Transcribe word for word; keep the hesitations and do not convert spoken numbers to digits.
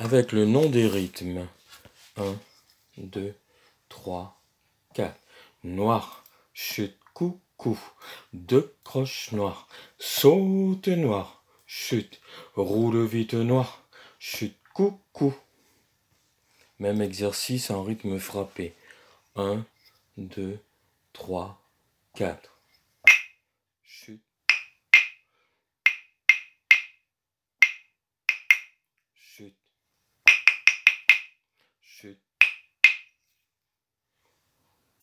avec le nom des rythmes. un, deux, trois, quatre. Noir, chute, coucou. Deux croches noires, saute noir, chute, roule vite noir, chute, coucou. Même exercice en rythme frappé. un, deux, trois, quatre. Chute. Chute.